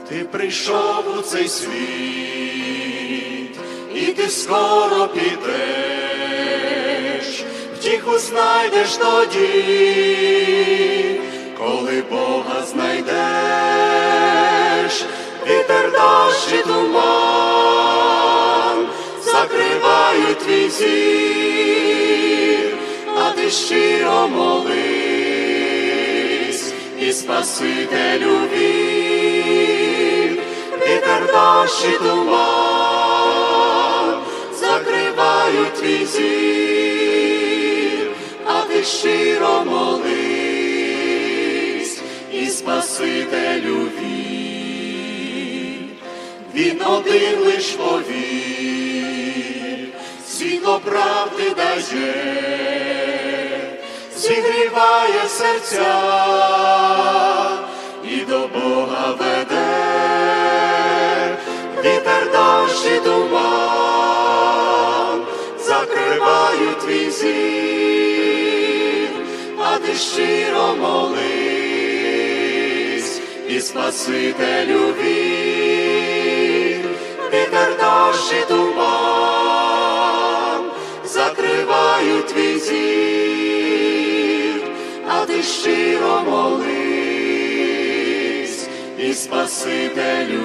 Ти прийшов у цей світ, і ти скоро підеш, втіху знайдеш тоді, коли Бога знайдеш. Вітер, дощ і туман закривають твій зір, а ти щиро молись і Спасителю вір. Вітер, дощ і туман закривають твій зір, а ти щиро молись і Спасителю вір. Він один лиш повір, світло правди дає, зігріває серця і до Бога веде. Вітер, дощ і туман закривають твій зір, а ти щиро молись і Спасителю вір. Вітер, дощ і туман закривають твій зір, а ти щиро молись і Спасителю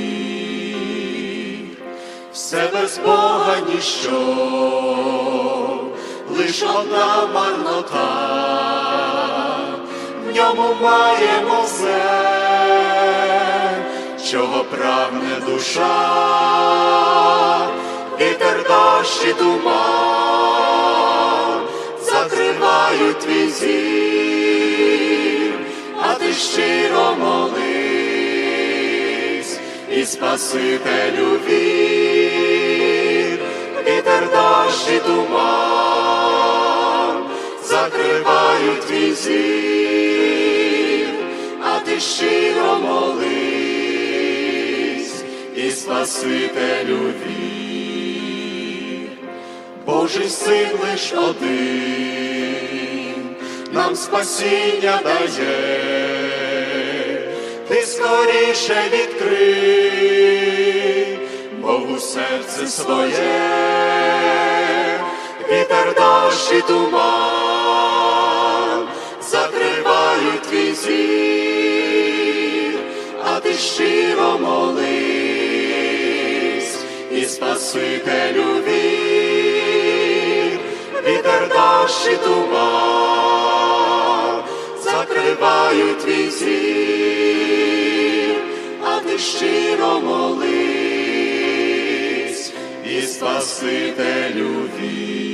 вір. Все без Бога ніщо, лиш одна марнота, в ньому маємо все, чого прагне душа. Вітер, дощ і туман закривають твій зір, а ти щиро молись і Спасителю вір. Вітер, дощ і туман закривають твій зір, а ти щиро молись і Спасителю вір. Божий Син лиш один нам спасіння дає, ти скоріше відкрий Богу серце своє. Вітер, дощ і туман закривають твій зір, а ти щиро молись і Спасителю вір. Вітер, дощ і туман закривають твій зір, а ти щиро молись і Спасителю вір.